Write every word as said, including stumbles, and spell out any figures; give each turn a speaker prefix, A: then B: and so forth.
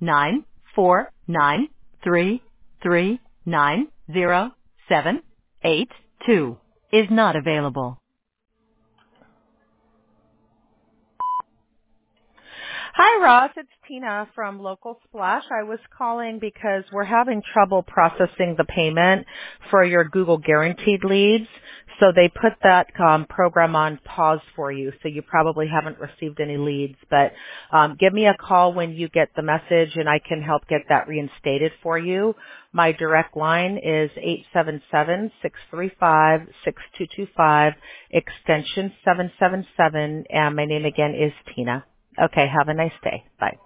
A: nine four nine three three nine zero seven eight two is not available. Hi, Ross. It's Tina from Local Splash. I was calling because we're having trouble processing the payment for your Google Guaranteed leads. So they put that um, program on pause for you. So you probably haven't received any leads. But um, give me a call when you get the message, and I can help get that reinstated for you. My direct line is eight seven seven, six three five, six two two five, extension seven seven seven, and my name again is Tina. Okay, have a nice day. Bye.